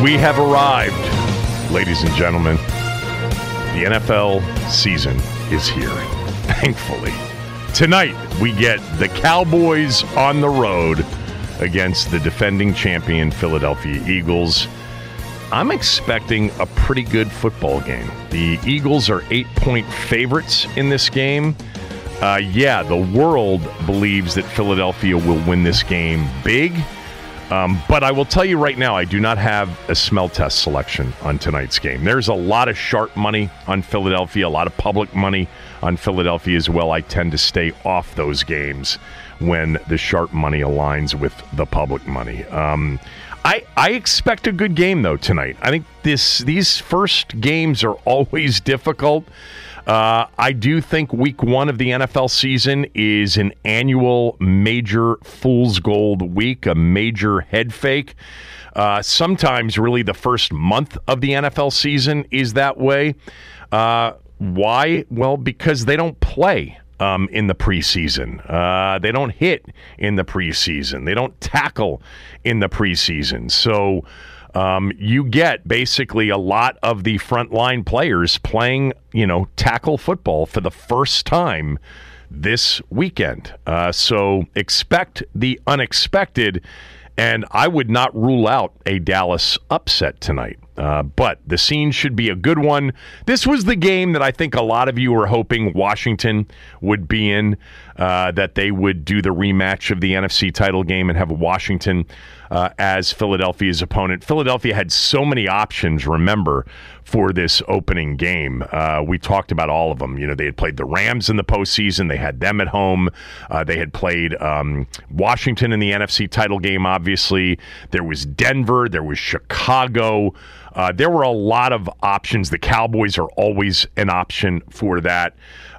We have arrived, ladies and gentlemen. The NFL season is here, thankfully. Tonight, we get the Cowboys on the road against the defending champion Philadelphia Eagles. I'm expecting a pretty good football game. The Eagles are 8-point favorites in this game. The world believes that Philadelphia will win this game big. But I will tell you right now, I do not have a smell test selection on tonight's game. There's a lot of sharp money on Philadelphia, a lot of public money on Philadelphia as well. I tend to stay off those games when the sharp money aligns with the public money. I expect a good game, though, tonight. I think these first games are always difficult. I do think week one of the NFL season is an annual major fool's gold week, a major head fake. Sometimes really the first month of the NFL season is that way. Why? Well, because they don't play in the preseason. They don't hit in the preseason. They don't tackle in the preseason. So you get basically a lot of the frontline players playing, tackle football for the first time this weekend. So expect the unexpected, and I would not rule out a Dallas upset tonight. But the scene should be a good one. This was the game that I think a lot of you were hoping Washington would be in, that they would do the rematch of the NFC title game and have Washington as Philadelphia's opponent. Philadelphia had so many options, remember, for this opening game. We talked about all of them. They had played the Rams in the postseason. They had them at home. They had played Washington in the NFC title game, obviously. There was Denver. There was Chicago. There were a lot of options. The Cowboys are always an option for that.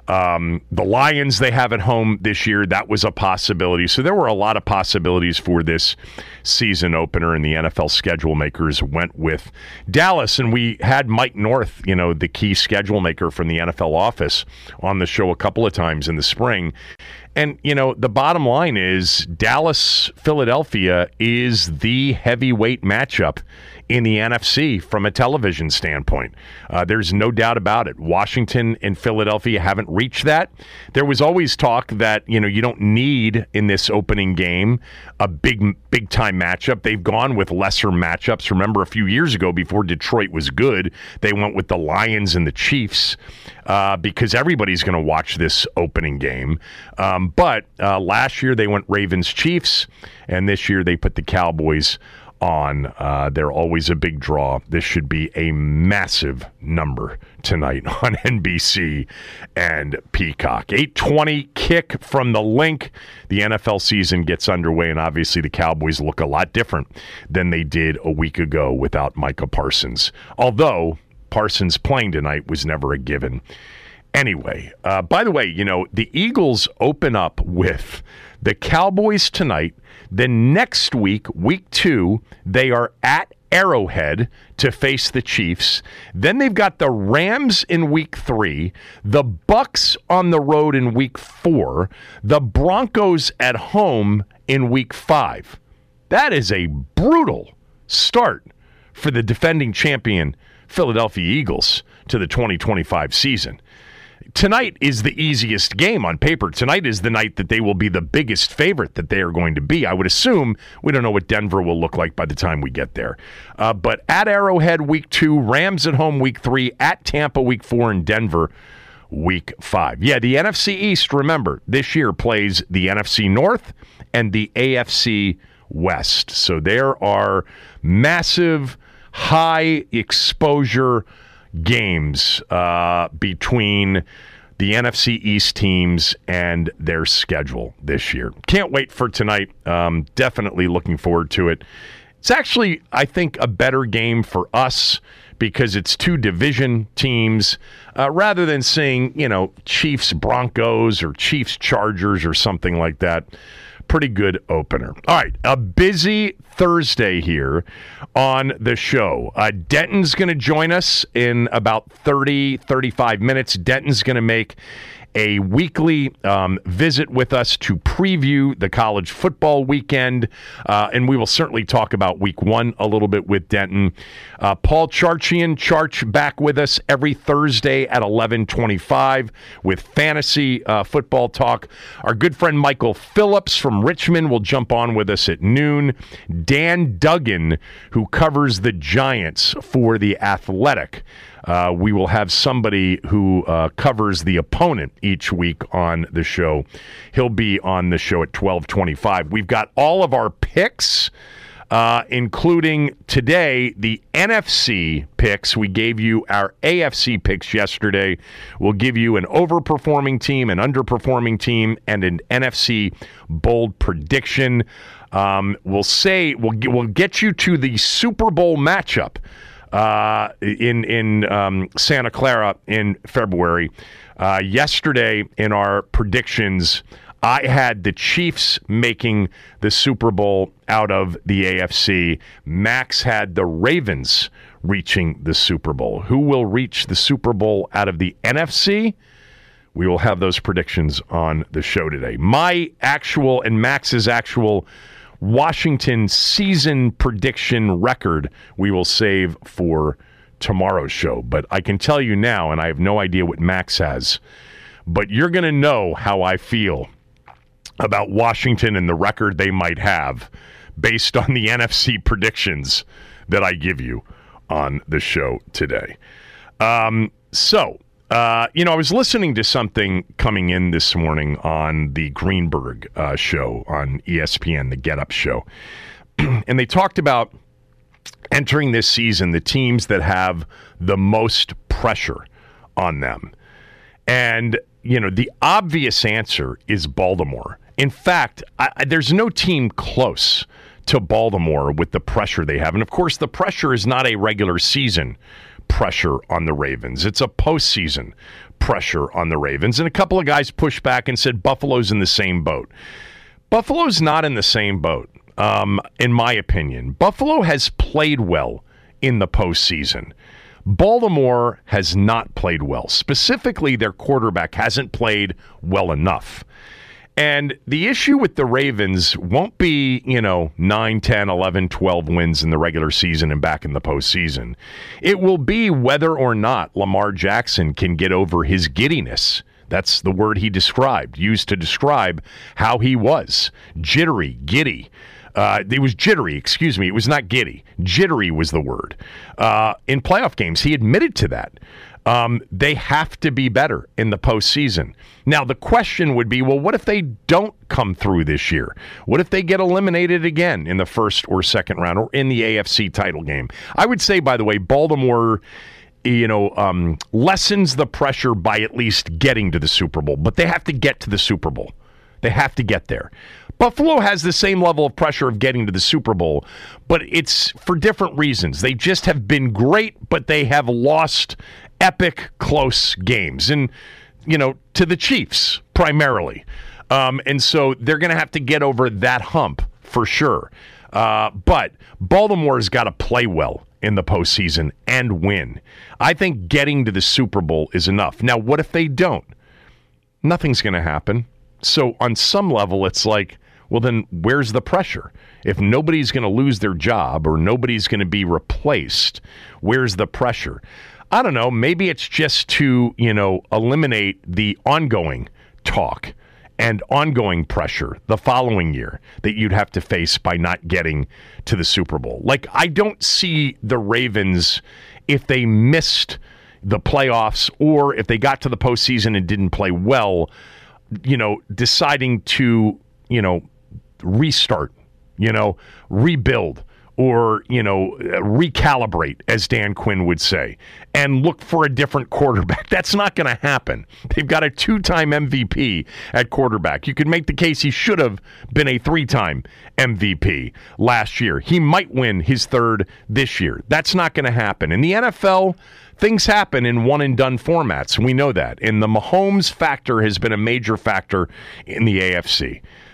The Lions they have at home this year, that was a possibility. So there were a lot of possibilities for this season opener, and the NFL schedule makers went with Dallas. And we had Mike North, the key schedule maker from the NFL office, on the show a couple of times in the spring. And, the bottom line is Dallas-Philadelphia is the heavyweight matchup in the NFC from a television standpoint. There's no doubt about it. Washington and Philadelphia haven't reached that. There was always talk that, you don't need in this opening game a big-time matchup. They've gone with lesser matchups. Remember, a few years ago, before Detroit was good, they went with the Lions and the Chiefs because everybody's going to watch this opening game. But last year, they went Ravens-Chiefs, and this year they put the Cowboys on. They're always a big draw. This should be a massive number tonight on NBC and Peacock. 8:20 kick from the Link. The NFL season gets underway, and obviously the Cowboys look a lot different than they did a week ago without Micah Parsons. Although Parsons playing tonight was never a given. Anyway, by the way, the Eagles open up with the Cowboys tonight. Then next week, week 2, they are at Arrowhead to face the Chiefs. Then they've got the Rams in week 3, the Bucks on the road in week 4, the Broncos at home in week 5. That is a brutal start for the defending champion Philadelphia Eagles to the 2025 season. Tonight is the easiest game on paper. Tonight is the night that they will be the biggest favorite that they are going to be. I would assume. We don't know what Denver will look like by the time we get there. But at Arrowhead, week 2, Rams at home, week 3, at Tampa, week 4, and Denver, week 5. Yeah, the NFC East, remember, this year plays the NFC North and the AFC West. So there are massive, high exposure games between the NFC East teams and their schedule this year. Can't wait for tonight. Definitely looking forward to it. It's actually, I think, a better game for us because it's 2 division teams rather than seeing, Chiefs Broncos or Chiefs Chargers or something like that. Pretty good opener. All right, a busy Thursday here on the show. Denton's going to join us in about 30, 35 minutes. Denton's going to make a weekly visit with us to preview the college football weekend, and we will certainly talk about week one a little bit with Denton. Paul Charchian, Charch, back with us every Thursday at 11:25 with fantasy football talk. Our good friend Michael Phillips from Richmond will jump on with us at noon. Dan Duggan, who covers the Giants for The Athletic. We will have somebody who covers the opponent each week on the show. He'll be on the show at 12:25. We've got all of our picks, including today the NFC picks. We gave you our AFC picks yesterday. We'll give you an overperforming team, an underperforming team, and an NFC bold prediction. We'll get you to the Super Bowl matchup in Santa Clara in February. Yesterday in our predictions, I had the Chiefs making the Super Bowl out of the AFC. Max had the Ravens reaching the Super Bowl. Who will reach the Super Bowl out of the NFC? We will have those predictions on the show today. My actual and Max's actual Washington season prediction record we will save for tomorrow's show. But I can tell you now, and I have no idea what Max has, but you're going to know how I feel about Washington and the record they might have based on the NFC predictions that I give you on the show today. I was listening to something coming in this morning on the Greenberg show on ESPN, the Get Up show. And they talked about entering this season, the teams that have the most pressure on them. And, the obvious answer is Baltimore. In fact, there's no team close to Baltimore with the pressure they have. And, of course, the pressure is not a regular season pressure on the Ravens. It's a postseason pressure on the Ravens. And a couple of guys pushed back and said Buffalo's in the same boat. Buffalo's not in the same boat, in my opinion. Buffalo has played well in the postseason. Baltimore has not played well. Specifically, their quarterback hasn't played well enough. And the issue with the Ravens won't be, 9, 10, 11, 12 wins in the regular season and back in the postseason. It will be whether or not Lamar Jackson can get over his giddiness. That's the word he used to describe how he was. Jittery, giddy. It was jittery, excuse me. It was not giddy. Jittery was the word. In playoff games, he admitted to that. They have to be better in the postseason. Now, the question would be, well, what if they don't come through this year? What if they get eliminated again in the first or second round or in the AFC title game? I would say, by the way, Baltimore, lessens the pressure by at least getting to the Super Bowl. But they have to get to the Super Bowl. They have to get there. Buffalo has the same level of pressure of getting to the Super Bowl, but it's for different reasons. They just have been great, but they have lost epic close games. And, to the Chiefs primarily. And so they're going to have to get over that hump for sure. But Baltimore's got to play well in the postseason and win. I think getting to the Super Bowl is enough. Now, what if they don't? Nothing's going to happen. So on some level, it's like, well, then where's the pressure? If nobody's going to lose their job or nobody's going to be replaced, where's the pressure? I don't know. Maybe it's just to, eliminate the ongoing talk and ongoing pressure the following year that you'd have to face by not getting to the Super Bowl. Like, I don't see the Ravens, if they missed the playoffs or if they got to the postseason and didn't play well, deciding to, restart, rebuild, or, recalibrate, as Dan Quinn would say, and look for a different quarterback. That's not going to happen. They've got a 2-time MVP at quarterback. You could make the case he should have been a 3-time MVP last year. He might win his third this year. That's not going to happen. In the NFL, things happen in one-and-done formats. We know that. And the Mahomes factor has been a major factor in the AFC.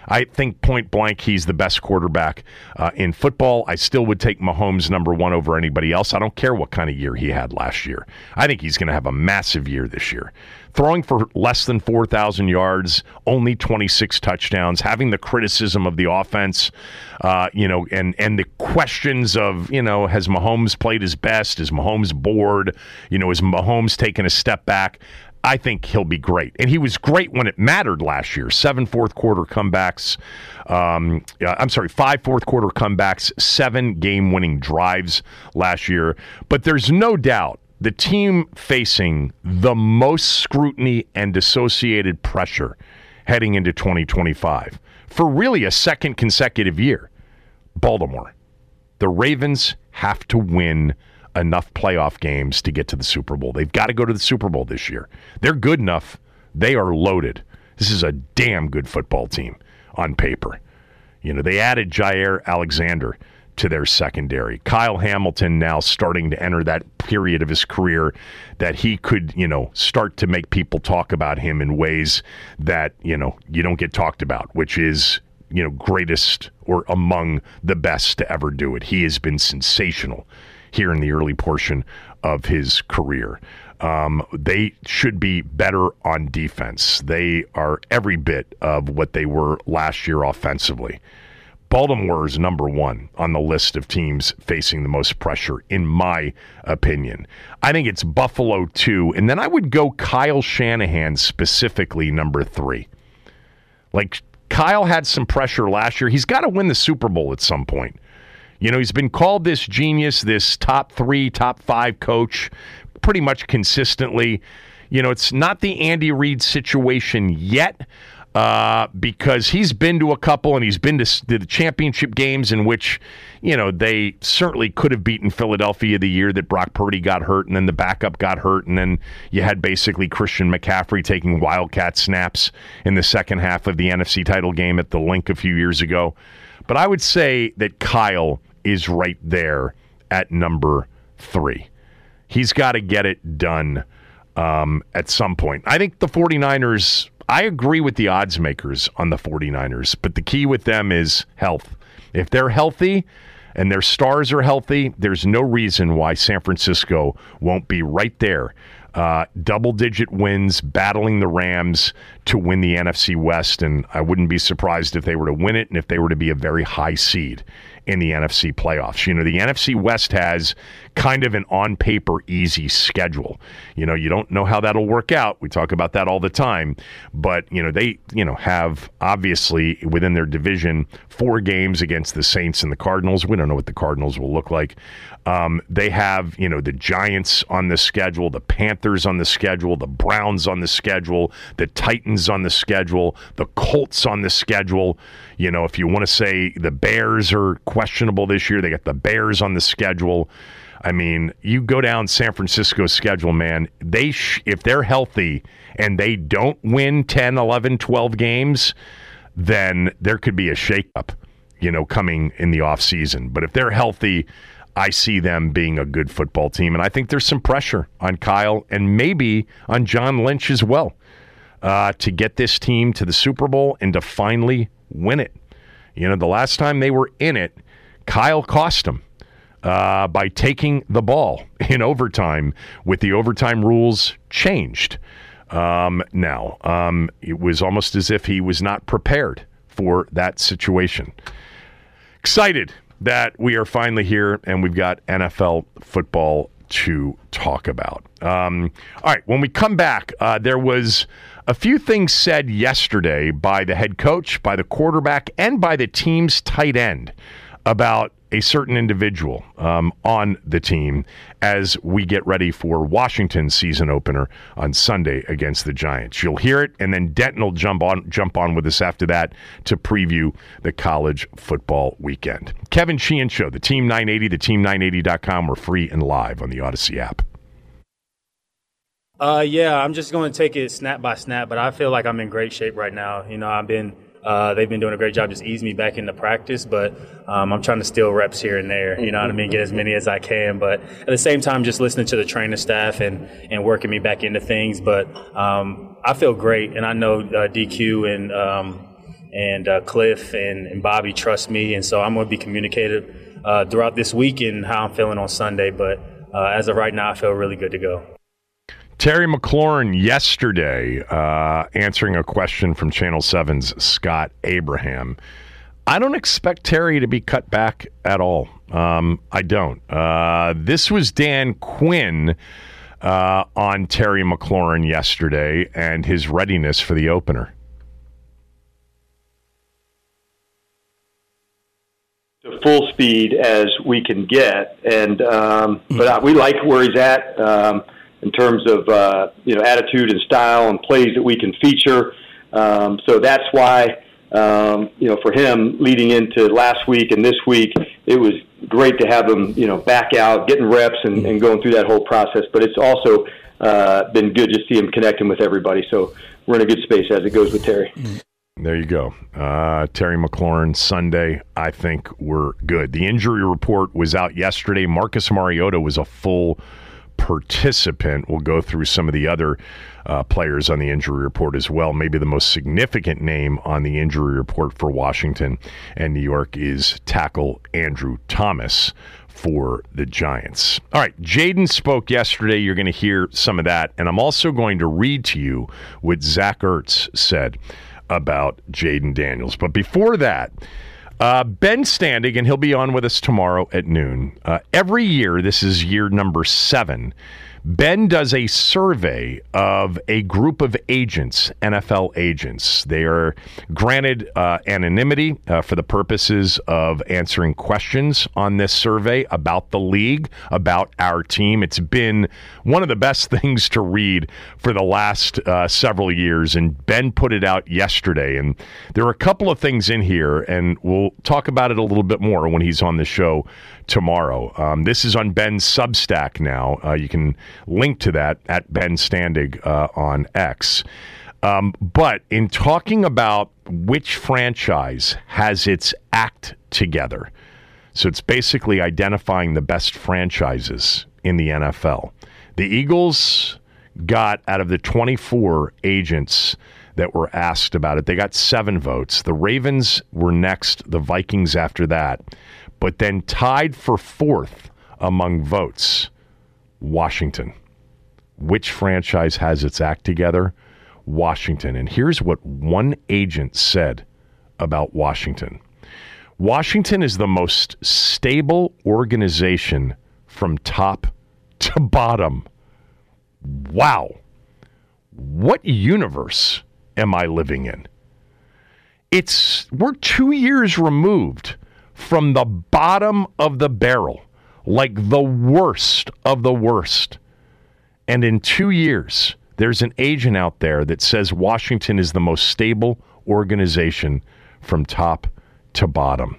I think point blank he's the best quarterback in football. I still would take Mahomes number one over anybody else. I don't care what kind of year he had last year. I think he's going to have a massive year this year. Throwing for less than 4,000 yards, only 26 touchdowns, having the criticism of the offense, and the questions of, has Mahomes played his best? Is Mahomes bored? Is Mahomes taking a step back? I think he'll be great. And he was great when it mattered last year. 5 fourth quarter comebacks, 7 game-winning drives last year. But there's no doubt the team facing the most scrutiny and associated pressure heading into 2025 for really a second consecutive year, Baltimore. The Ravens have to win enough playoff games to get to the Super Bowl. They've got to go to the Super Bowl this year. They're good enough. They are loaded. This is a damn good football team on paper. They added Jair Alexander to their secondary. Kyle Hamilton now starting to enter that period of his career that he could, start to make people talk about him in ways that, you don't get talked about, which is, greatest or among the best to ever do it. He has been sensational here in the early portion of his career. They should be better on defense. They are every bit of what they were last year offensively. Baltimore is number one on the list of teams facing the most pressure, in my opinion. I think it's Buffalo 2, and then I would go Kyle Shanahan specifically number 3. Like, Kyle had some pressure last year. He's got to win the Super Bowl at some point. He's been called this genius, this top 3, top 5 coach pretty much consistently. It's not the Andy Reid situation yet because he's been to a couple and he's been to the championship games in which, they certainly could have beaten Philadelphia the year that Brock Purdy got hurt and then the backup got hurt and then you had basically Christian McCaffrey taking Wildcat snaps in the second half of the NFC title game at the Link a few years ago. But I would say that Kyle is right there at number 3. He's got to get it done at some point. I think the 49ers, I agree with the odds makers on the 49ers, but the key with them is health. If they're healthy and their stars are healthy, there's no reason why San Francisco won't be right there. Double-digit wins, battling the Rams to win the NFC West, and I wouldn't be surprised if they were to win it and if they were to be a very high seed in the NFC playoffs. The NFC West has kind of an on-paper easy schedule. You don't know how that'll work out. We talk about that all the time. But, they, have obviously within their division 4 games against the Saints and the Cardinals. We don't know what the Cardinals will look like. They have, the Giants on the schedule, the Panthers on the schedule, the Browns on the schedule, the Titans on the schedule, the Colts on the schedule. If you want to say the Bears are questionable this year, they got the Bears on the schedule. I mean, you go down San Francisco's schedule, man, if they're healthy and they don't win 10, 11, 12 games, then there could be a shakeup, coming in the offseason. But if they're healthy, I see them being a good football team. And I think there's some pressure on Kyle and maybe on John Lynch as well to get this team to the Super Bowl and to finally win it. The last time they were in it, Kyle cost them by taking the ball in overtime with the overtime rules changed. It was almost as if he was not prepared for that situation. Excited that we are finally here and we've got NFL football to talk about. All right, when we come back, there was a few things said yesterday by the head coach, by the quarterback, and by the team's tight end about a certain individual on the team as we get ready for Washington's season opener on Sunday against the Giants. You'll hear it, and then Denton will jump on with us after that to preview the college football weekend. Kevin Sheehan Show, the Team 980, theteam980.com. We're free and live on the Odyssey app. I'm just going to take it snap by snap, but I feel like I'm in great shape right now. They've been doing a great job just easing me back into practice, but I'm trying to steal reps here and there, get as many as I can. But at the same time, just listening to the training staff and working me back into things. But I feel great, and I know DQ and and Cliff and Bobby trust me, and so I'm going to be communicative throughout this week and how I'm feeling on Sunday. But as of right now, I feel really good to go. Terry McLaurin yesterday answering a question from Channel 7's Scott Abraham. I don't expect Terry to be cut back at all. I don't. This was Dan Quinn on Terry McLaurin yesterday and his readiness for the opener. To full speed as we can get, and but we like where he's at in terms of attitude and style and plays that we can feature. So that's why for him leading into last week and this week, it was great to have him back out, getting reps and going through that whole process. But it's also been good to see him connecting with everybody. So we're in a good space as it goes with Terry. There you go. Terry McLaurin, Sunday, I think we're good. The injury report was out yesterday. Marcus Mariota was a full participant. We'll go through some of the other players on the injury report as well. Maybe the most significant name on the injury report for Washington and New York is tackle Andrew Thomas for the Giants. All right, Jayden spoke yesterday. You're going to hear some of that. And I'm also going to read to you what Zach Ertz said about Jayden Daniels. But before that, Ben Standig, and he'll be on with us tomorrow at noon. Every year, this is year number 7, Ben does a survey of a group of agents, NFL agents. They are granted anonymity for the purposes of answering questions on this survey about the league, about our team. It's been one of the best things to read for the last several years, and Ben put it out yesterday. And there are a couple of things in here, and we'll talk about it a little bit more when he's on the show tomorrow. This is on Ben's Substack now. You can link to that at Ben Standig on X. But in talking about which franchise has its act together, so it's basically identifying the best franchises in the NFL. The Eagles got, out of the 24 agents that were asked about it, they got 7 votes. The Ravens were next, the Vikings after that. But then tied for 4th among votes, Washington. Which franchise has its act together? Washington. And here's what one agent said about Washington. Washington is the most stable organization from top to bottom. Wow. What universe am I living in? We're 2 years removed from the bottom of the barrel, like the worst of the worst. And in 2 years, there's an agent out there that says Washington is the most stable organization from top to bottom.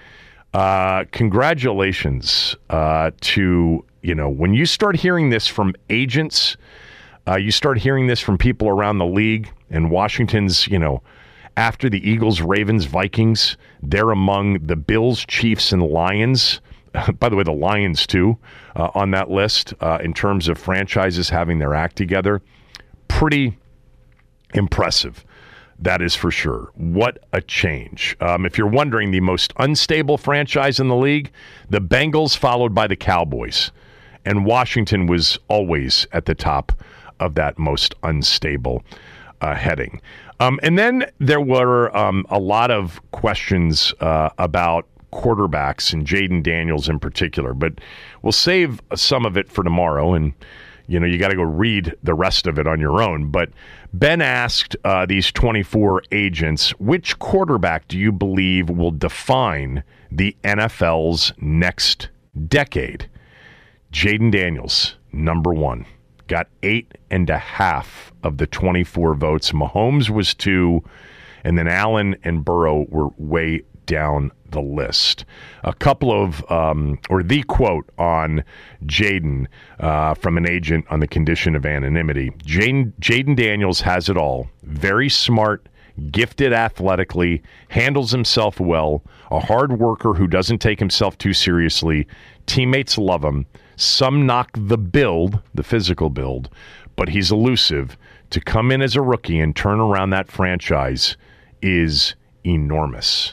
Congratulations to, when you start hearing this from agents, you start hearing this from people around the league, and Washington's, after the Eagles, Ravens, Vikings, they're among the Bills, Chiefs, and Lions. By the way, the Lions, too, on that list in terms of franchises having their act together. Pretty impressive, that is for sure. What a change. If you're wondering, the most unstable franchise in the league, the Bengals, followed by the Cowboys. And Washington was always at the top of that most unstable heading. And then there were a lot of questions about quarterbacks and Jayden Daniels in particular, but we'll save some of it for tomorrow, and you got to go read the rest of it on your own. But Ben asked these 24 agents, which quarterback do you believe will define the NFL's next decade? Jayden Daniels, number 1. Got 8.5 of the 24 votes. Mahomes was 2, and then Allen and Burrow were way down the list. A couple of, or the quote on Jayden from an agent on the condition of anonymity. Jayden Daniels has it all. Very smart, gifted athletically, handles himself well, a hard worker who doesn't take himself too seriously. Teammates love him. Some knock the build, the physical build, but he's elusive. To come in as a rookie and turn around that franchise is enormous.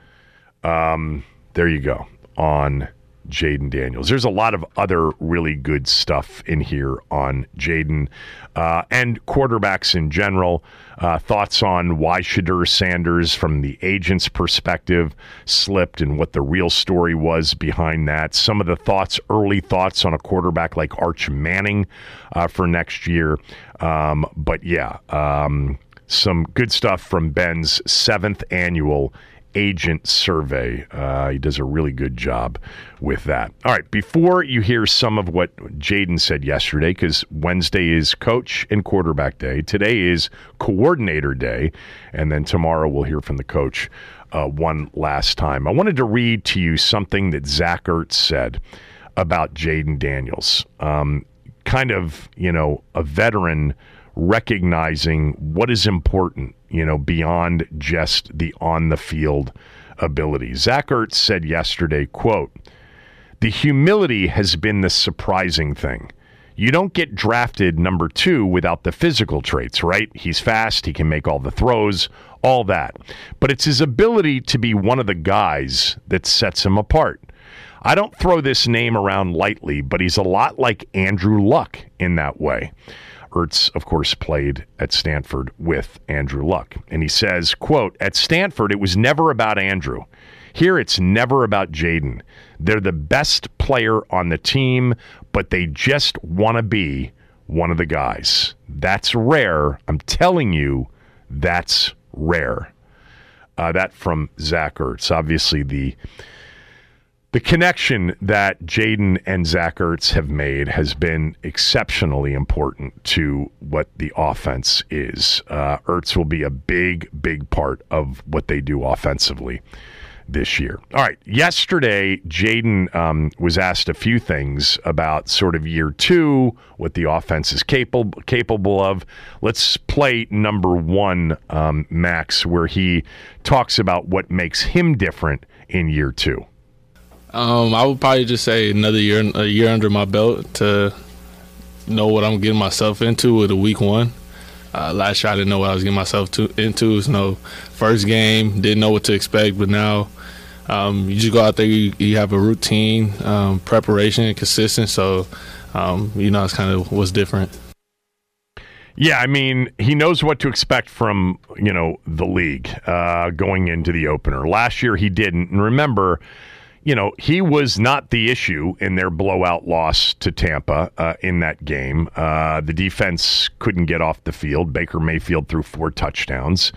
There you go on Jayden Daniels. There's a lot of other really good stuff in here on Jayden and quarterbacks in general. Thoughts on why Shedeur Sanders, from the agent's perspective, slipped and what the real story was behind that. Some of the early thoughts on a quarterback like Arch Manning for next year. But yeah, some good stuff from Ben's 7th annual agent survey. He does a really good job with that. All right, before you hear some of what Jayden said yesterday, because Wednesday is coach and quarterback day, today is coordinator day, and then tomorrow we'll hear from the coach one last time. I wanted to read to you something that Zach Ertz said about Jayden Daniels. Kind of, a veteran recognizing what is important, beyond just the on-the-field ability. Zach Ertz said yesterday, quote, "The humility has been the surprising thing. You don't get drafted number 2 without the physical traits, right? He's fast, he can make all the throws, all that. But it's his ability to be one of the guys that sets him apart. I don't throw this name around lightly, but he's a lot like Andrew Luck in that way." Ertz, of course, played at Stanford with Andrew Luck. And he says, quote, "At Stanford, it was never about Andrew. Here, it's never about Jayden. They're the best player on the team, but they just want to be one of the guys. That's rare. I'm telling you, that's rare." That from Zach Ertz. Obviously, the connection that Jayden and Zach Ertz have made has been exceptionally important to what the offense is. Ertz will be a big, big part of what they do offensively this year. All right, yesterday, Jayden was asked a few things about sort of year 2, what the offense is capable of. Let's play number 1, Max, where he talks about what makes him different in year 2. I would probably just say a year under my belt to know what I'm getting myself into with a week 1. Last year I didn't know what I was getting myself into. So, first game, didn't know what to expect, but now you just go out there, you have a routine, preparation, and consistent. So, it's kind of what's different. Yeah, I mean, he knows what to expect from, the league going into the opener. Last year he didn't. And remember, he was not the issue in their blowout loss to Tampa in that game. The defense couldn't get off the field. Baker Mayfield threw 4 touchdowns.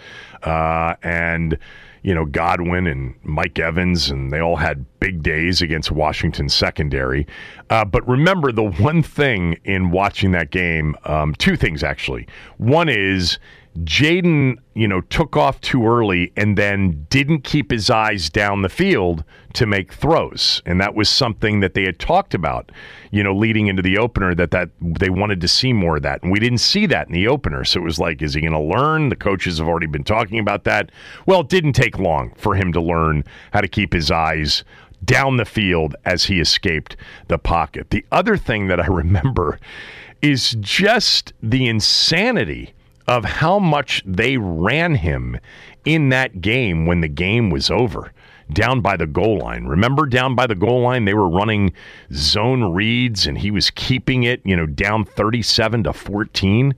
And, Godwin and Mike Evans, and they all had big days against Washington's secondary. But remember, the one thing in watching that game, 2 things actually. One is Jayden, took off too early and then didn't keep his eyes down the field to make throws. And that was something that they had talked about, leading into the opener, that they wanted to see more of that. And we didn't see that in the opener. So it was like, is he going to learn? The coaches have already been talking about that. Well, it didn't take long for him to learn how to keep his eyes down the field as he escaped the pocket. The other thing that I remember is just the insanity of how much they ran him in that game when the game was over, down by the goal line. Remember, down by the goal line, they were running zone reads, and he was keeping it, down 37-14.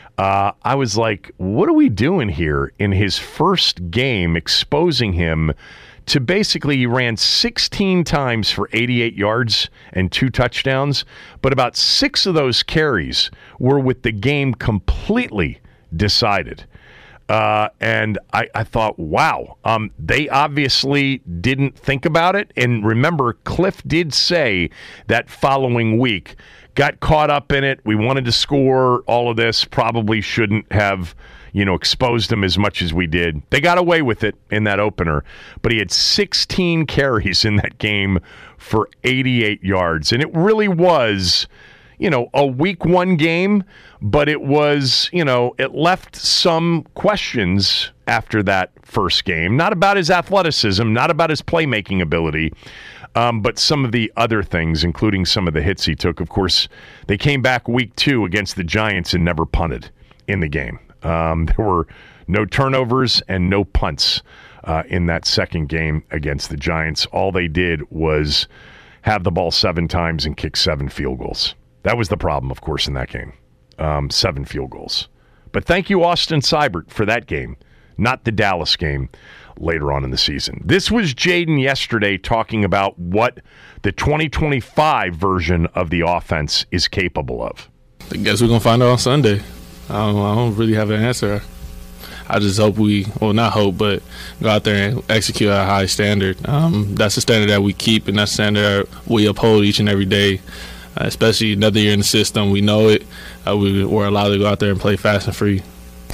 I was like, what are we doing here in his first game, exposing him to basically, he ran 16 times for 88 yards and 2 touchdowns, but about 6 of those carries were with the game completely decided. And I thought, wow, they obviously didn't think about it. And remember, Cliff did say that following week, got caught up in it. We wanted to score all of this, probably shouldn't have, exposed them as much as we did. They got away with it in that opener, but he had 16 carries in that game for 88 yards. And it really was, a week 1 game, but it was, it left some questions after that first game. Not about his athleticism, not about his playmaking ability, but some of the other things, including some of the hits he took. Of course, they came back week 2 against the Giants and never punted in the game. There were no turnovers and no punts in that second game against the Giants. All they did was have the ball 7 times and kick 7 field goals. That was the problem, of course, in that game. 7 field goals. But thank you, Austin Seibert, for that game, not the Dallas game later on in the season. This was Jayden yesterday talking about what the 2025 version of the offense is capable of. I guess we're going to find out on Sunday. I don't really have an answer. I just hope not hope, but go out there and execute at a high standard. That's the standard that we keep, and that's the standard that we uphold each and every day, especially another year in the system. We know it. We're allowed to go out there and play fast and free.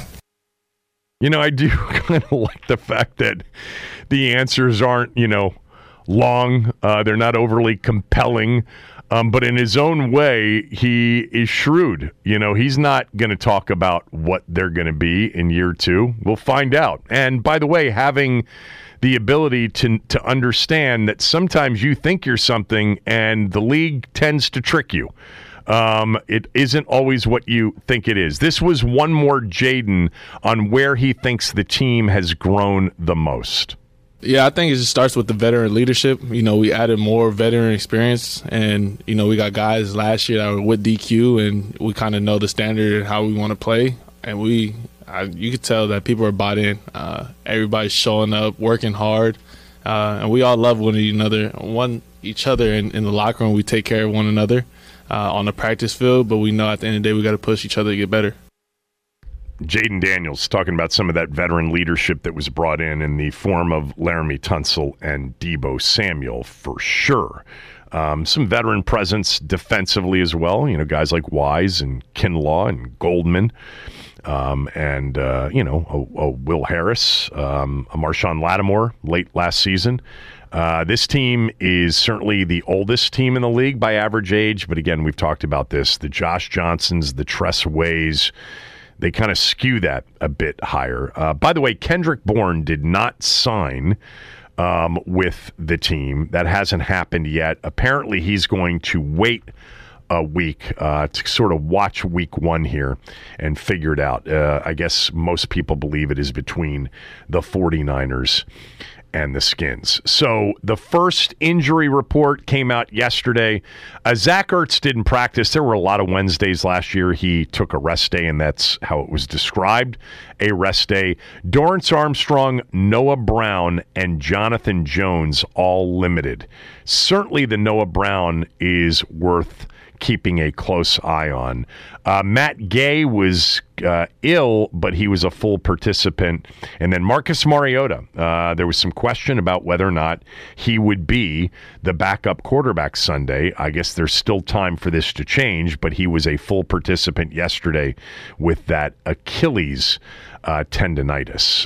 You know, I do kind of like the fact that the answers aren't, long. They're not overly compelling. But in his own way, he is shrewd. He's not going to talk about what they're going to be in year 2. We'll find out. And by the way, having the ability to understand that sometimes you think you're something and the league tends to trick you. It isn't always what you think it is. This was one more Jayden on where he thinks the team has grown the most. Yeah, I think it just starts with the veteran leadership. We added more veteran experience, and, we got guys last year that were with DQ, and we kind of know the standard and how we want to play. And you could tell that people are bought in. Everybody's showing up, working hard, and we all love each other in the locker room. We take care of one another on the practice field, but we know at the end of the day we got to push each other to get better. Jayden Daniels talking about some of that veteran leadership that was brought in the form of Laramie Tunsil and Deebo Samuel for sure. Some veteran presence defensively as well. Guys like Wise and Kinlaw and Goldman, and Will Harris, a Marshawn Lattimore late last season. This team is certainly the oldest team in the league by average age, but again, we've talked about this. The Josh Johnsons, the Tress Ways, they kind of skew that a bit higher. By the way, Kendrick Bourne did not sign with the team. That hasn't happened yet. Apparently, he's going to wait a week to sort of watch week 1 here and figure it out. I guess most people believe it is between the 49ers and the Skins. So the first injury report came out yesterday. Zach Ertz didn't practice. There were a lot of Wednesdays last year he took a rest day, and that's how it was described, a rest day. Dorrance Armstrong, Noah Brown, and Jonathan Jones all limited. Certainly the Noah Brown is worth keeping a close eye on. Matt Gay was ill, but he was a full participant. And then Marcus Mariota, there was some question about whether or not he would be the backup quarterback Sunday. I guess there's still time for this to change, but he was a full participant yesterday with that Achilles tendonitis.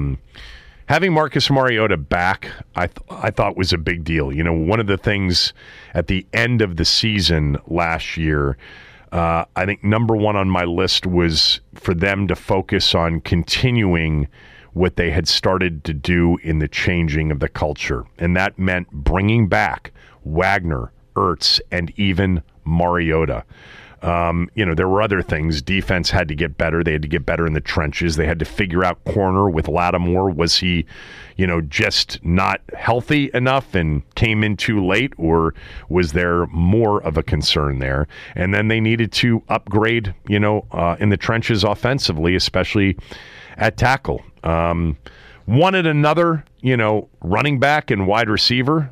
Having Marcus Mariota back, I thought was a big deal. One of the things at the end of the season last year, I think number 1 on my list was for them to focus on continuing what they had started to do in the changing of the culture. And that meant bringing back Wagner, Ertz, and even Mariota. There were other things. Defense had to get better. They had to get better in the trenches. They had to figure out corner with Lattimore. Was he, just not healthy enough and came in too late, or was there more of a concern there? And then they needed to upgrade, in the trenches offensively, especially at tackle. Wanted another, running back and wide receiver,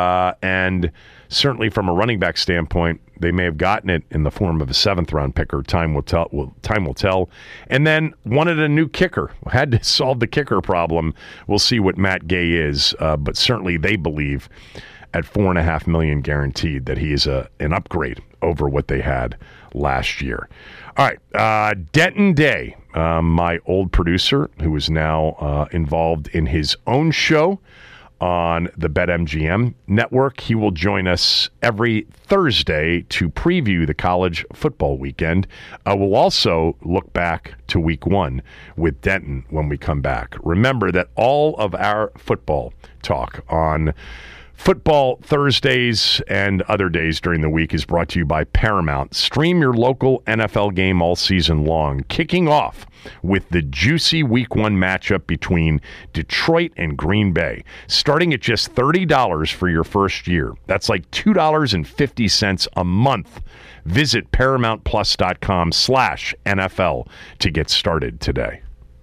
and certainly from a running back standpoint, they may have gotten it in the form of a 7th-round picker. Time will tell. And then wanted a new kicker. Had to solve the kicker problem. We'll see what Matt Gay is, but certainly they believe at $4.5 million guaranteed that he is an upgrade over what they had last year. All right, Denton Day, my old producer, who is now involved in his own show on the BetMGM network. He will join us every Thursday to preview the college football weekend. We'll also look back to week 1 with Denton when we come back. Remember that all of our football talk on Football Thursdays and other days during the week is brought to you by Paramount. Stream your local NFL game all season long, kicking off with the juicy Week 1 matchup between Detroit and Green Bay, starting at just $30 for your first year. That's like $2.50 a month. Visit ParamountPlus.com/NFL to get started today.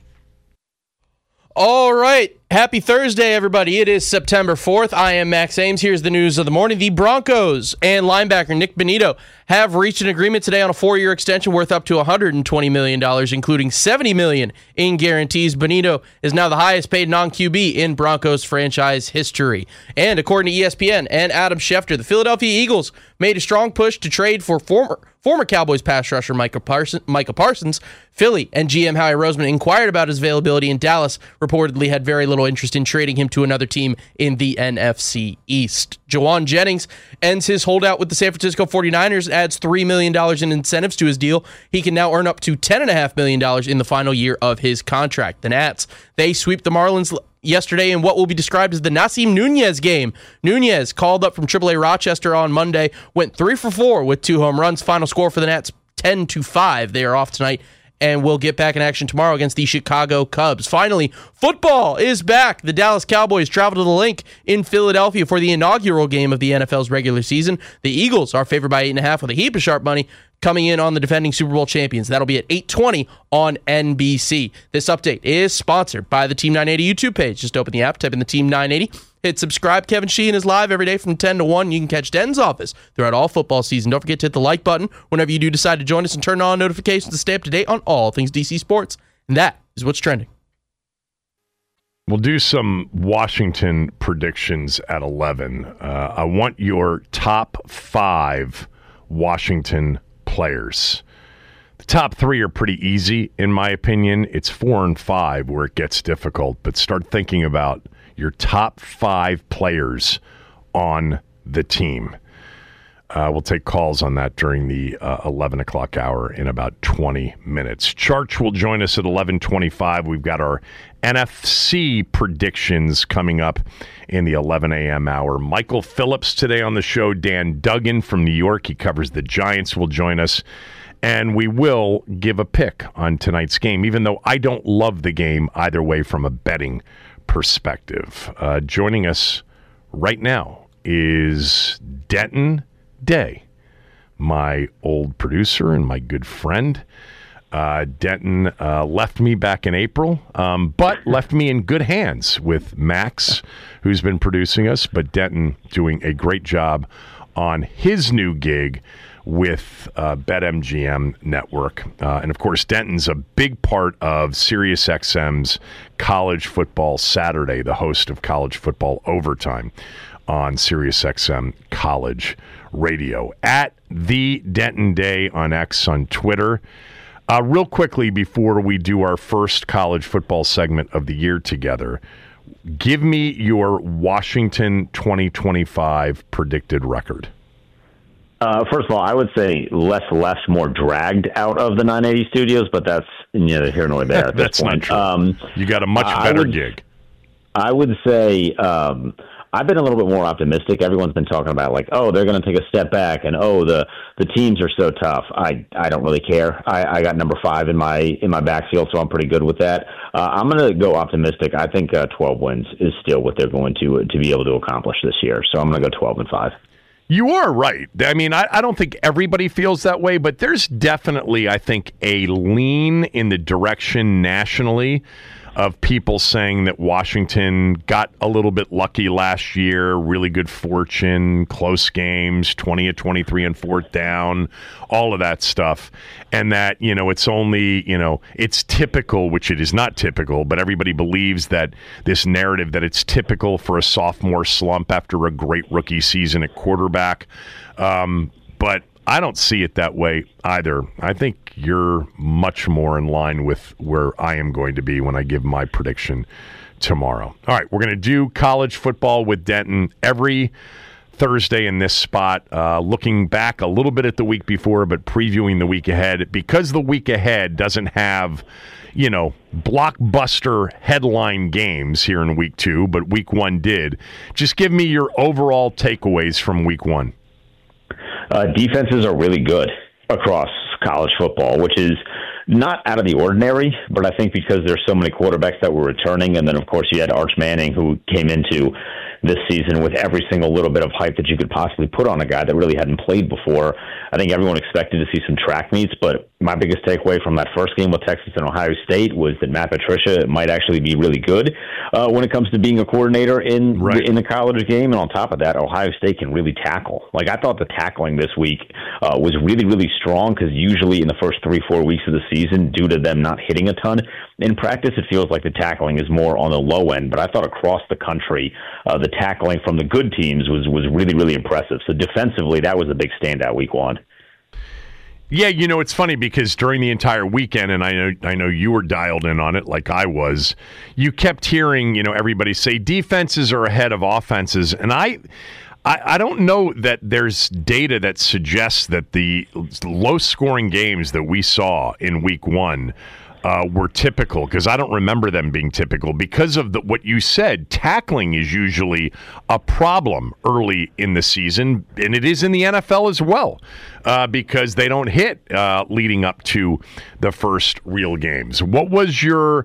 All right. Happy Thursday, everybody. It is September 4th. I am Max Ames. Here's the news of the morning. The Broncos and linebacker Nick Bonitto have reached an agreement today on a 4-year extension worth up to $120 million, including $70 million in guarantees. Bonitto is now the highest paid non-QB in Broncos franchise history. And according to ESPN and Adam Schefter, the Philadelphia Eagles made a strong push to trade for former Cowboys pass rusher Micah Parsons. Philly and GM Howie Roseman inquired about his availability in Dallas, reportedly had very little interest in trading him to another team in the NFC East. Jawan Jennings ends his holdout with the San Francisco 49ers and adds $3 million in incentives to his deal. He can now earn up to $10.5 million in the final year of his contract. The Nats, they sweep the Marlins yesterday in what will be described as the Nasim Nunez game. Nunez, called up from AAA Rochester on Monday, went 3 for 4 with 2 home runs. Final score for the Nats, 10-5. They are off tonight and will get back in action tomorrow against the Chicago Cubs. Finally, football is back. The Dallas Cowboys travel to the Link in Philadelphia for the inaugural game of the NFL's regular season. The Eagles are favored by 8.5 with a heap of sharp money coming in on the defending Super Bowl champions. That'll be at 8:20 on NBC. This update is sponsored by the Team 980 YouTube page. Just open the app, type in the Team 980, hit subscribe. Kevin Sheehan is live every day from 10 to 1. You can catch Den's office throughout all football season. Don't forget to hit the like button whenever you do decide to join us and turn on notifications to stay up to date on all things DC sports. And that is what's trending. We'll do some Washington predictions at 11. I want your top 5 Washington players. The top 3 are pretty easy, in my opinion. It's 4 and 5 where it gets difficult, but start thinking about your top 5 players on the team. We'll take calls on that during the 11 o'clock hour in about 20 minutes. Charch will join us at 11:25. We've got our NFC predictions coming up in the 11 a.m. hour. Michael Phillips today on the show. Dan Duggan from New York. He covers the Giants, will join us. And we will give a pick on tonight's game, even though I don't love the game either way from a betting perspective. Joining us right now is Denton Day, my old producer and my good friend. Denton left me back in April, but left me in good hands with Max, who's been producing us. But Denton doing a great job on his new gig with BetMGM Network. And, of course, Denton's a big part of SiriusXM's College Football Saturday, the host of College Football Overtime on SiriusXM College Radio. At the Denton Day on X on Twitter. Real quickly, before we do our first college football segment of the year together, give me your Washington 2025 predicted record. First of all, I would say less left, more dragged out of the 980 studios, but that's neither here nor there at this point. Not true. You got a much better gig. I would say I've been a little bit more optimistic. Everyone's been talking about like, oh, they're going to take a step back, and oh, the teams are so tough. I don't really care. I got number 5 in my backfield, so I'm pretty good with that. I'm going to go optimistic. I think 12 wins is still what they're going to be able to accomplish this year. So I'm going to go 12-5. You are right. I mean, I don't think everybody feels that way, but there's definitely, I think, a lean in the direction nationally of people saying that Washington got a little bit lucky last year, really good fortune, close games, 20 of 23 on fourth down, all of that stuff. And that, it's only, it's typical, which it is not typical, but everybody believes that this narrative that it's typical for a sophomore slump after a great rookie season at quarterback. But I don't see it that way either. I think you're much more in line with where I am going to be when I give my prediction tomorrow. All right, we're going to do college football with Denton every Thursday in this spot, looking back a little bit at the week before, but previewing the week ahead. Because the week ahead doesn't have, blockbuster headline games here in week 2, but week 1 did. Just give me your overall takeaways from week 1. Defenses are really good across college football, which is not out of the ordinary, but I think because there's so many quarterbacks that were returning, and then, of course, you had Arch Manning, who came into this season with every single little bit of hype that you could possibly put on a guy that really hadn't played before. I think everyone expected to see some track meets, but my biggest takeaway from that first game with Texas and Ohio State was that Matt Patricia might actually be really good when it comes to being a coordinator in the college game. And on top of that, Ohio State can really tackle. Like, I thought the tackling this week was really, really strong, because usually in the first 3-4 weeks of the season, due to them not hitting a ton in practice, it feels like the tackling is more on the low end. But I thought across the country, the tackling from the good teams was really, really impressive. So defensively, that was a big standout week 1. Yeah, it's funny because during the entire weekend, and I know you were dialed in on it like I was, you kept hearing, everybody say defenses are ahead of offenses. And I don't know that there's data that suggests that the low-scoring games that we saw in week 1 were typical, because I don't remember them being typical because of what you said. Tackling is usually a problem early in the season, and it is in the NFL as well, because they don't hit leading up to the first real games. What was your...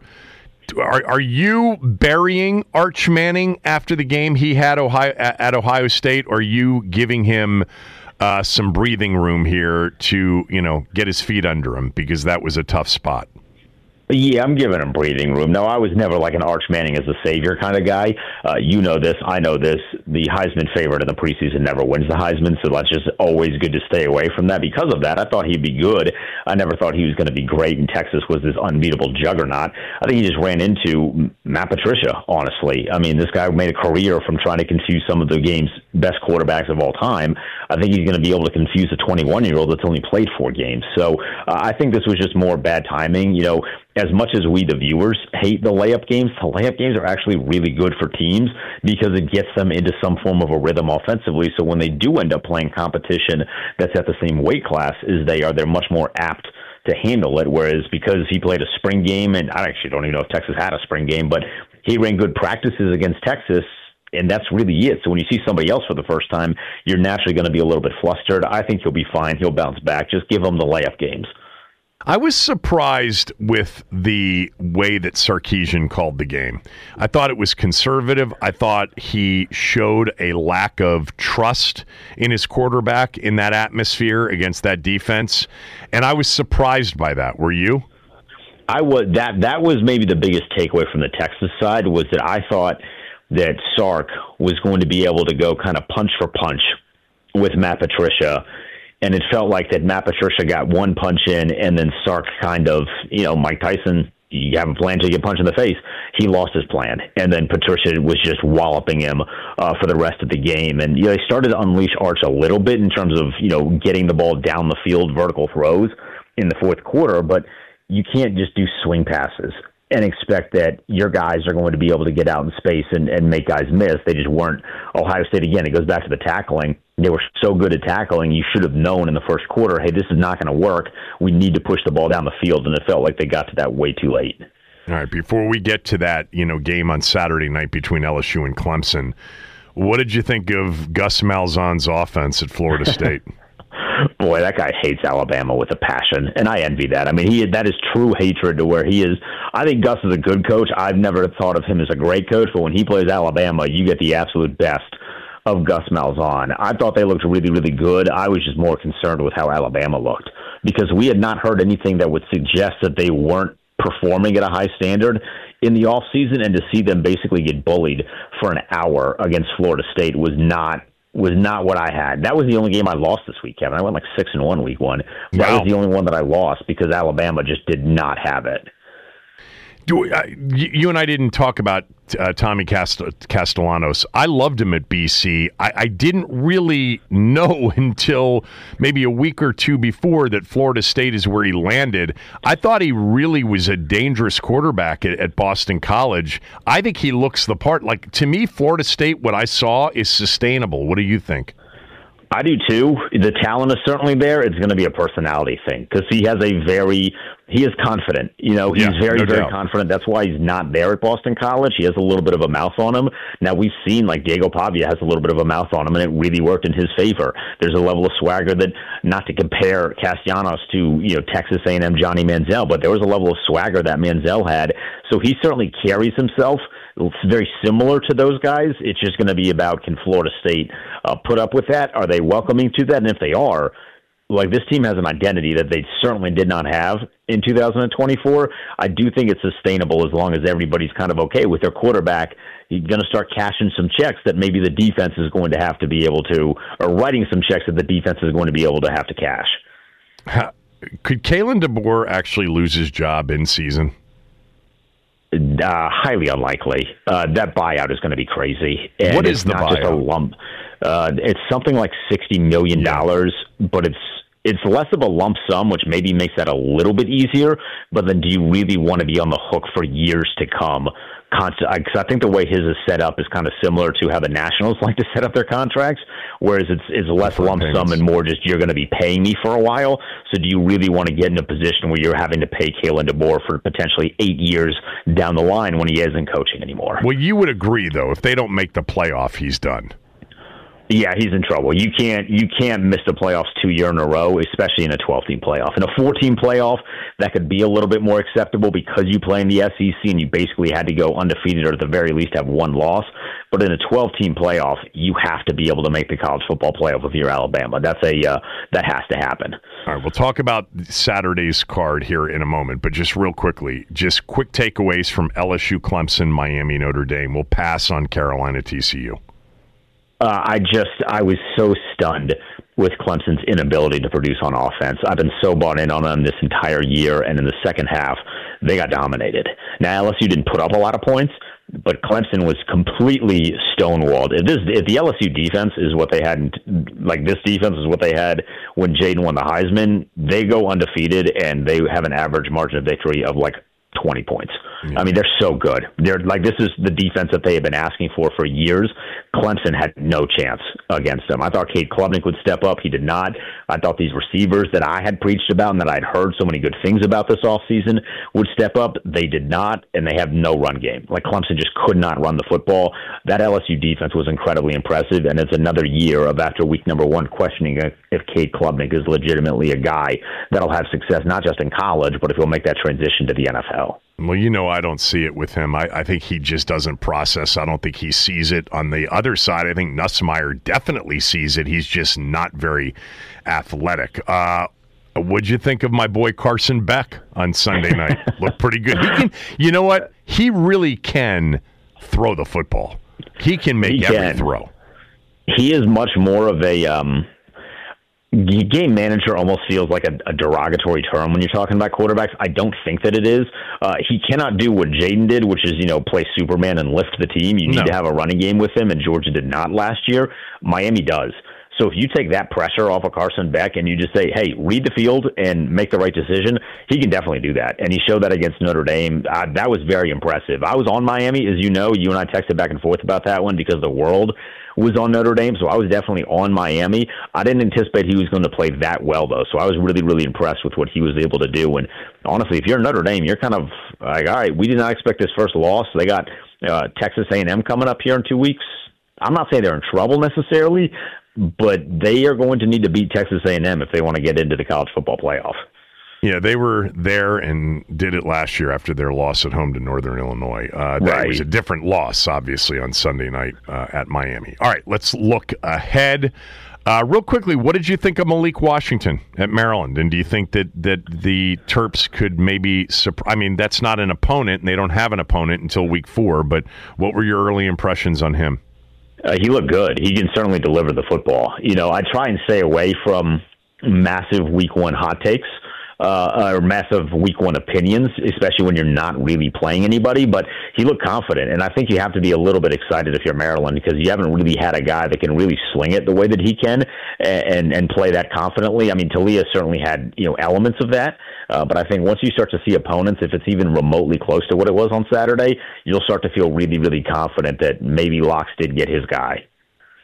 Are you burying Arch Manning after the game he had at Ohio State, or are you giving him some breathing room here to get his feet under him, because that was a tough spot? Yeah, I'm giving him breathing room. No, I was never like an Arch Manning as a savior kind of guy. You know this. I know this. The Heisman favorite in the preseason never wins the Heisman, so that's just always good to stay away from that. Because of that, I thought he'd be good. I never thought he was going to be great, and Texas was this unbeatable juggernaut. I think he just ran into Matt Patricia, honestly. I mean, this guy made a career from trying to confuse some of the game's best quarterbacks of all time. I think he's going to be able to confuse a 21-year-old that's only played 4 games. So I think this was just more bad timing. As much as we, the viewers, hate the layup games are actually really good for teams, because it gets them into some form of a rhythm offensively. So when they do end up playing competition that's at the same weight class as they are, they're much more apt to handle it. Whereas because he played a spring game, and I actually don't even know if Texas had a spring game, but he ran good practices against Texas, and that's really it. So when you see somebody else for the first time, you're naturally going to be a little bit flustered. I think he'll be fine. He'll bounce back. Just give him the layup games. I was surprised with the way that Sarkisian called the game. I thought it was conservative. I thought he showed a lack of trust in his quarterback in that atmosphere against that defense, and I was surprised by that. Were you? I was. That was maybe the biggest takeaway from the Texas side, was that I thought that Sark was going to be able to go kind of punch for punch with Matt Patricia. And it felt like that Matt Patricia got one punch in, and then Sark kind of, Mike Tyson, you have a plan till you get punched in the face. He lost his plan. And then Patricia was just walloping him for the rest of the game. And they started to unleash Arch a little bit in terms of, getting the ball down the field, vertical throws in the fourth quarter. But you can't just do swing passes and expect that your guys are going to be able to get out in space and make guys miss. They just weren't. Ohio State, again, it goes back to the tackling. They were so good at tackling, you should have known in the first quarter, hey, this is not going to work. We need to push the ball down the field, and it felt like they got to that way too late. All right, before we get to that, game on Saturday night between LSU and Clemson, what did you think of Gus Malzahn's offense at Florida State? Boy, that guy hates Alabama with a passion, and I envy that. I mean, that is true hatred to where he is. I think Gus is a good coach. I've never thought of him as a great coach, but when he plays Alabama, you get the absolute best of Gus Malzahn. I thought they looked really, really good. I was just more concerned with how Alabama looked, because we had not heard anything that would suggest that they weren't performing at a high standard in the offseason, and to see them basically get bullied for an hour against Florida State was not what I had. That was the only game I lost this week, Kevin. I went like 6-1 week 1. That was the only one that I lost because Alabama just did not have it. You and I didn't talk about Tommy Castellanos. I loved him at BC. I didn't really know until maybe a week or two before that Florida State is where he landed. I thought he really was a dangerous quarterback at Boston College. I think he looks the part. Like, to me, Florida State, what I saw is sustainable. What do you think? I do too. The talent is certainly there. It's going to be a personality thing because he is confident. He's very confident. That's why he's not there at Boston College. He has a little bit of a mouth on him. Now we've seen Diego Pavia has a little bit of a mouth on him, and it really worked in his favor. There's a level of swagger that, not to compare Castellanos to Texas A&M Johnny Manziel, but there was a level of swagger that Manziel had. So he certainly carries himself. It's very similar to those guys. It's just going to be about, can Florida State put up with that? Are they welcoming to that? And if they are, this team has an identity that they certainly did not have in 2024. I do think it's sustainable as long as everybody's kind of okay with their quarterback. He's going to start cashing some checks that maybe the defense is going to have to be able to, or writing some checks that the defense is going to be able to have to cash. Could Kalen DeBoer actually lose his job in season? Highly unlikely. That buyout is going to be crazy. And what is the not buyout? Just a lump. It's something like $60 million, but it's less of a lump sum, which maybe makes that a little bit easier. But then, do you really want to be on the hook for years to come? Because I think the way his is set up is kind of similar to how the Nationals like to set up their contracts, whereas it's less lump sum and more just, you're going to be paying me for a while. So do you really want to get in a position where you're having to pay Kalen DeBoer for potentially 8 years down the line when he isn't coaching anymore? Well, you would agree, though, if they don't make the playoff, he's done. Yeah, he's in trouble. You can't miss the playoffs 2 years in a row, especially in a 12-team playoff. In a 4-team playoff, that could be a little bit more acceptable because you play in the SEC and you basically had to go undefeated or at the very least have one loss. But in a 12-team playoff, you have to be able to make the college football playoff if you're Alabama. That has to happen. All right, we'll talk about Saturday's card here in a moment, but just real quickly, just quick takeaways from LSU, Clemson, Miami, Notre Dame. We'll pass on Carolina, TCU. I was so stunned with Clemson's inability to produce on offense. I've been so bought in on them this entire year, and in the second half, they got dominated. Now, LSU didn't put up a lot of points, but Clemson was completely stonewalled. If the LSU defense is what they had, this defense is what they had when Jaden won the Heisman, they go undefeated, and they have an average margin of victory of 20 points. Yeah. I mean, they're so good. This is the defense that they have been asking for years. Clemson had no chance against them. I thought Cade Klubnik would step up. He did not. I thought these receivers that I had preached about and that I'd heard so many good things about this offseason would step up. They did not, and they have no run game. Clemson just could not run the football. That LSU defense was incredibly impressive, and it's another year of, after week number 1, questioning if Cade Klubnik is legitimately a guy that'll have success, not just in college, but if he'll make that transition to the NFL. Well, I don't see it with him. I think he just doesn't process. I don't think he sees it. On the other side, I think Nussmeier definitely sees it. He's just not very athletic. What'd you think of my boy Carson Beck on Sunday night? Looked pretty good. He can, you know what? He really can throw the football. He can make every throw. He is much more of a game manager. Almost feels like a derogatory term when you're talking about quarterbacks. I don't think that it is. He cannot do what Jaden did, which is, play Superman and lift the team. You need to have a running game with him, and Georgia did not last year. Miami does. So if you take that pressure off of Carson Beck and you just say, hey, read the field and make the right decision, he can definitely do that. And he showed that against Notre Dame. That was very impressive. I was on Miami, as you know. You and I texted back and forth about that one because the world was on Notre Dame, so I was definitely on Miami. I didn't anticipate he was going to play that well, though, so I was really, really impressed with what he was able to do. And honestly, if you're Notre Dame, you're kind of like, all right, we did not expect this first loss. They got Texas A&M coming up here in 2 weeks. I'm not saying they're in trouble necessarily, but they are going to need to beat Texas A&M if they want to get into the college football playoff. Yeah, they were there and did it last year after their loss at home to Northern Illinois. That was a different loss, obviously, on Sunday night at Miami. All right, let's look ahead. Real quickly, what did you think of Malik Washington at Maryland? And do you think that the Terps could maybe I mean, that's not an opponent, and they don't have an opponent until week 4, but what were your early impressions on him? He looked good. He can certainly deliver the football. I try and stay away from massive week 1 hot takes. Or massive week 1 opinions, especially when you're not really playing anybody, but he looked confident, and I think you have to be a little bit excited if you're Maryland because you haven't really had a guy that can really sling it the way that he can and play that confidently. I mean, Talia certainly had elements of that, but I think once you start to see opponents, if it's even remotely close to what it was on Saturday, you'll start to feel really, really confident that maybe Locks did get his guy.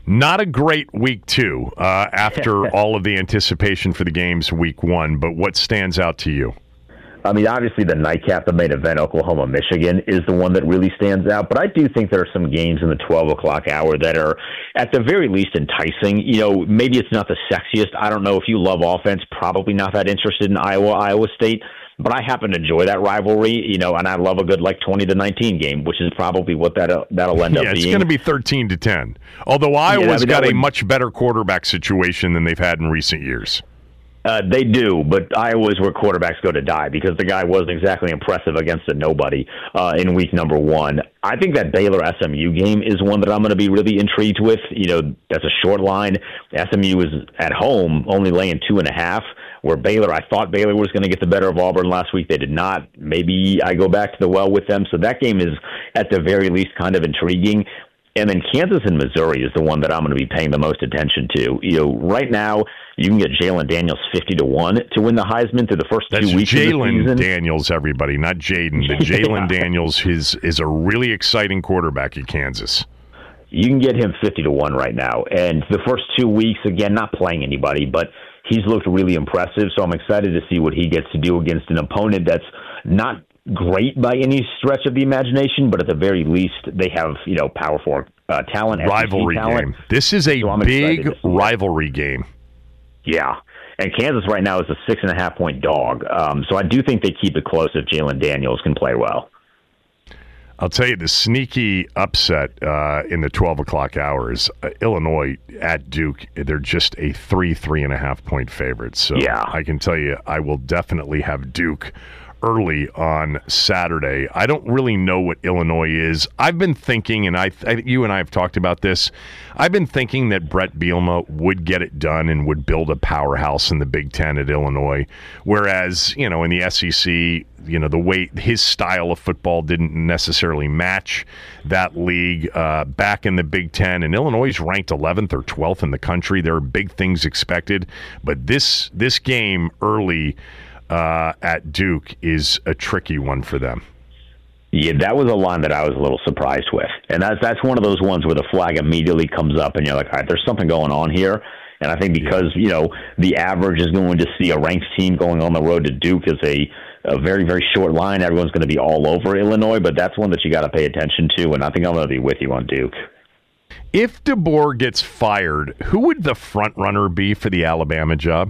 Not a great week 2 after all of the anticipation for the games week 1, but what stands out to you? I mean, obviously the nightcap, the main event, Oklahoma-Michigan, is the one that really stands out. But I do think there are some games in the 12 o'clock hour that are, at the very least, enticing. Maybe it's not the sexiest. I don't know. If you love offense, probably not that interested in Iowa State. But I happen to enjoy that rivalry, and I love a good 20-19 game, which is probably what that'll end up being. Yeah, it's going to be 13-10. Although Iowa's got a much better quarterback situation than they've had in recent years. They do, but Iowa is where quarterbacks go to die because the guy wasn't exactly impressive against a nobody in week number 1. I think that Baylor-SMU game is one that I'm going to be really intrigued with. That's a short line. SMU is at home, only laying 2.5. Where I thought Baylor was going to get the better of Auburn last week. They did not. Maybe I go back to the well with them. So that game is, at the very least, kind of intriguing. And then Kansas and Missouri is the one that I'm going to be paying the most attention to. Right now, you can get Jalen Daniels 50-1 to win the Heisman through the first 2 weeks of the season. Jalen Daniels, everybody, not Jaden. The Jalen Daniels is a really exciting quarterback at Kansas. You can get him 50-1 right now. And the first 2 weeks, again, not playing anybody, but he's looked really impressive. So I'm excited to see what he gets to do against an opponent that's not great by any stretch of the imagination, but at the very least, they have Power 4 talent, rivalry talent. Game. This is a big rivalry game. Yeah, and Kansas right now is a 6.5-point dog. So I do think they keep it close if Jalen Daniels can play well. I'll tell you, the sneaky upset in the 12 o'clock hours, Illinois at Duke, they're just a 3.5-point favorite. So yeah. I can tell you, I will definitely have Duke early on Saturday. I don't really know what Illinois is. I've been thinking, and you and I have talked about this, I've been thinking that Brett Bielema would get it done and would build a powerhouse in the Big Ten at Illinois, whereas, in the SEC, the way his style of football didn't necessarily match that league back in the Big Ten. And Illinois is ranked 11th or 12th in the country. There are big things expected. But this game early at Duke is a tricky one for them. Yeah, that was a line that I was a little surprised with. And that's one of those ones where the flag immediately comes up and you're like, all right, there's something going on here. And I think because, the average is going to see a ranked team going on the road to Duke is a very, very short line. Everyone's going to be all over Illinois, but that's one that you got to pay attention to, and I think I'm going to be with you on Duke. If DeBoer gets fired, who would the front runner be for the Alabama job?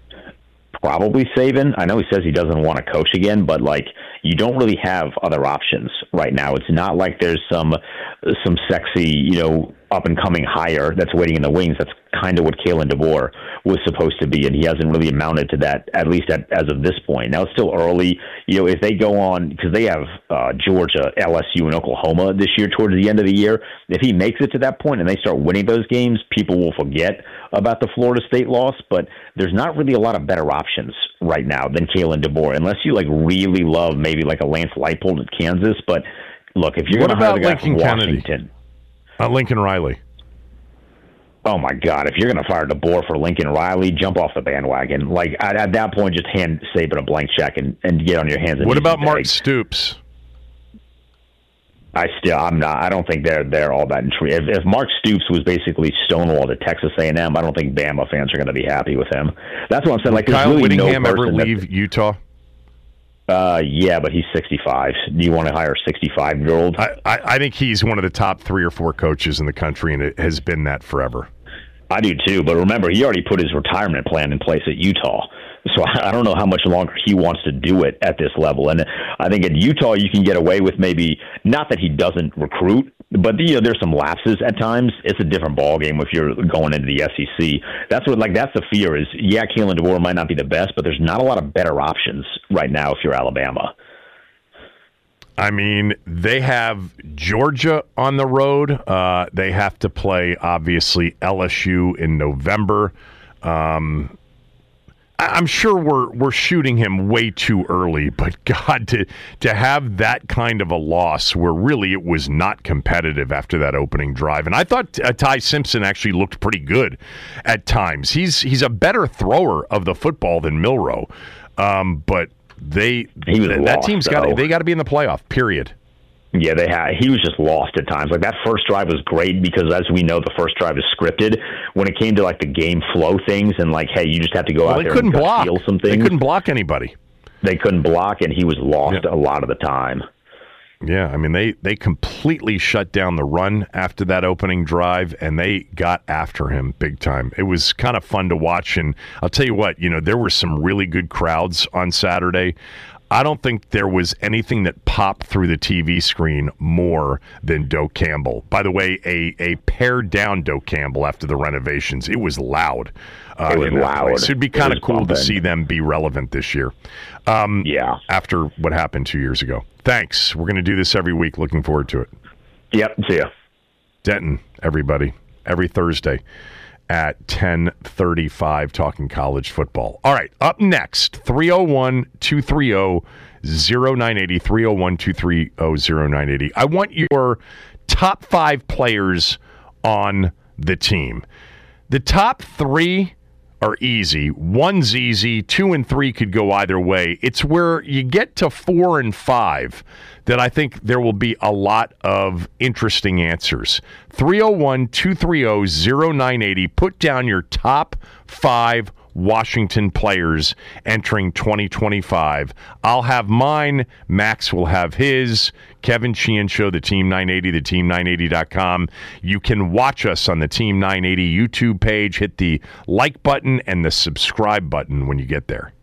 Probably Saban. I know he says he doesn't want to coach again, but you don't really have other options right now. It's not like there's some sexy, up and coming hire that's waiting in the wings. That's kind of what Kalen DeBoer was supposed to be, and he hasn't really amounted to that, at least as of this point. Now it's still early. If they go on, because they have Georgia, LSU, and Oklahoma this year towards the end of the year, if he makes it to that point and they start winning those games, people will forget about the Florida State loss, but there's not really a lot of better options right now than Kalen DeBoer, unless you really love maybe a Lance Leipold at Kansas. But look, if you're going to hire the guy from Washington, Lincoln Riley. Oh my God! If you're going to fire DeBoer for Lincoln Riley, jump off the bandwagon. At that point, just hand Saban a blank check and get on your hands. And what about Mark Stoops? I'm not. I don't think they're all that intrigued. If Mark Stoops was basically stonewalled at Texas A&M, I don't think Bama fans are going to be happy with him. That's what I'm saying. Kyle really Whittingham ever leave Utah? Yeah, but he's 65. Do you want to hire a 65-year-old? I think he's one of the top 3 or 4 coaches in the country, and it has been that forever. I do too, but remember, he already put his retirement plan in place at Utah. So I don't know how much longer he wants to do it at this level. And I think at Utah, you can get away with maybe, not that he doesn't recruit, but there's some lapses at times. It's a different ballgame if you're going into the SEC. That's the fear is, yeah, Kalen DeBoer might not be the best, but there's not a lot of better options right now if you're Alabama. I mean, they have Georgia on the road. They have to play, obviously, LSU in November. I'm sure we're shooting him way too early, but God, to have that kind of a loss where really it was not competitive after that opening drive. And I thought Ty Simpson actually looked pretty good at times. He's a better thrower of the football than Milroe, but that team's got to be in the playoff. Period. Yeah, he was just lost at times. Like, that first drive was great because, as we know, the first drive is scripted. When it came to, like, the game flow things and, like, hey, you just have to go out there and steal some things. They couldn't block anybody. They couldn't block, and he was lost a lot of the time. Yeah, I mean, they completely shut down the run after that opening drive, and they got after him big time. It was kind of fun to watch, and I'll tell you what, there were some really good crowds on Saturday. I don't think there was anything that popped through the TV screen more than Doak Campbell. By the way, a pared down Doak Campbell after the renovations. It was loud. It was loud. So it'd be kind of cool to see them be relevant this year. After what happened 2 years ago. Thanks. We're going to do this every week. Looking forward to it. Yep. See ya. Denton, everybody. Every Thursday at 10:35 talking college football. All right, up next, 301-230-0980, 301-230-0980. I want your top 5 players on the team. The top 3 are easy. 1's easy. 2 and 3 could go either way. It's where you get to 4 and 5 that I think there will be a lot of interesting answers. 301-230-0980. Put down your top 5 Washington players entering 2025. I'll have mine. Max will have his. Kevin Sheehan Show, the Team 980, the team980.com. You can watch us on the Team 980 YouTube page. Hit the like button and the subscribe button when you get there.